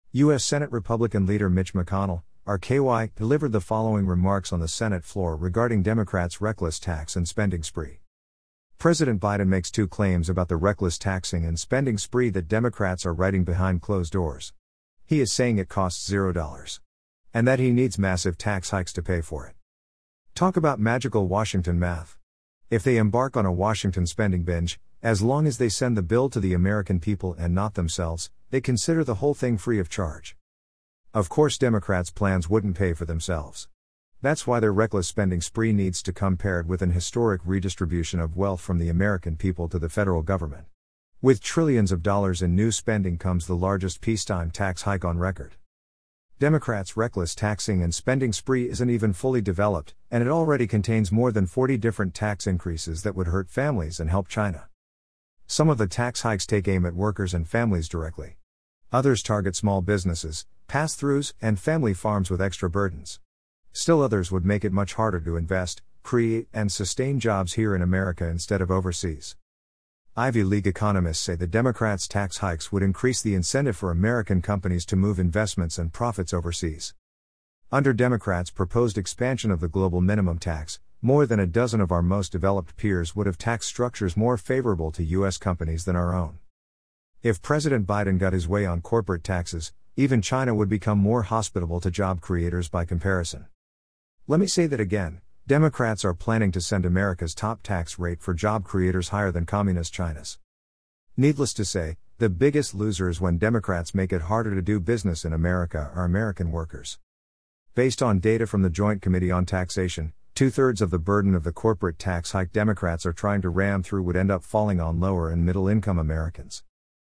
U.S. Senate Republican leader Mitch McConnell, RKY, delivered the following remarks on the Senate floor regarding Democrats' reckless tax and spending spree. President Biden makes two claims about the reckless taxing and spending spree that Democrats are writing behind closed doors. He is saying it costs $0. And that he needs massive tax hikes to pay for it. Talk about magical Washington math. If they embark on a Washington spending binge, as long as they send the bill to the American people and not themselves, they consider the whole thing free of charge. Of course, Democrats' plans wouldn't pay for themselves. That's why their reckless spending spree needs to come paired with an historic redistribution of wealth from the American people to the federal government. With trillions of dollars in new spending comes the largest peacetime tax hike on record. Democrats' reckless taxing and spending spree isn't even fully developed, and it already contains more than 40 different tax increases that would hurt families and help China. Some of the tax hikes take aim at workers and families directly. Others target small businesses, pass-throughs, and family farms with extra burdens. Still others would make it much harder to invest, create, and sustain jobs here in America instead of overseas. Ivy League economists say the Democrats' tax hikes would increase the incentive for American companies to move investments and profits overseas. Under Democrats' proposed expansion of the global minimum tax, more than a dozen of our most developed peers would have tax structures more favorable to U.S. companies than our own. If President Biden got his way on corporate taxes, even China would become more hospitable to job creators by comparison. Let me say that again, Democrats are planning to send America's top tax rate for job creators higher than Communist China's. Needless to say, the biggest losers when Democrats make it harder to do business in America are American workers. Based on data from the Joint Committee on Taxation, 2/3 of the burden of the corporate tax hike Democrats are trying to ram through would end up falling on lower and middle-income Americans.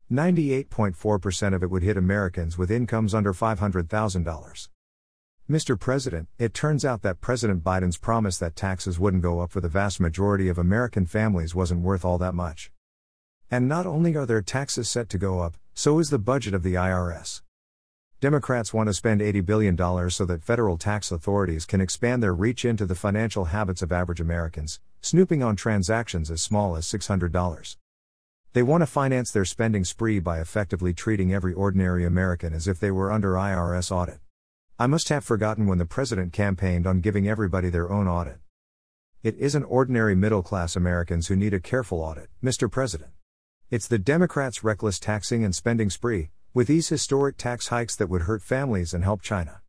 98.4% of it would hit Americans with incomes under $500,000. Mr. President, it turns out that President Biden's promise that taxes wouldn't go up for the vast majority of American families wasn't worth all that much. And not only are their taxes set to go up, so is the budget of the IRS. Democrats want to spend $80 billion so that federal tax authorities can expand their reach into the financial habits of average Americans, snooping on transactions as small as $600. They want to finance their spending spree by effectively treating every ordinary American as if they were under IRS audit. I must have forgotten when the president campaigned on giving everybody their own audit. It isn't ordinary middle-class Americans who need a careful audit, Mr. President. It's the Democrats' reckless taxing and spending spree, with these historic tax hikes that would hurt families and help China.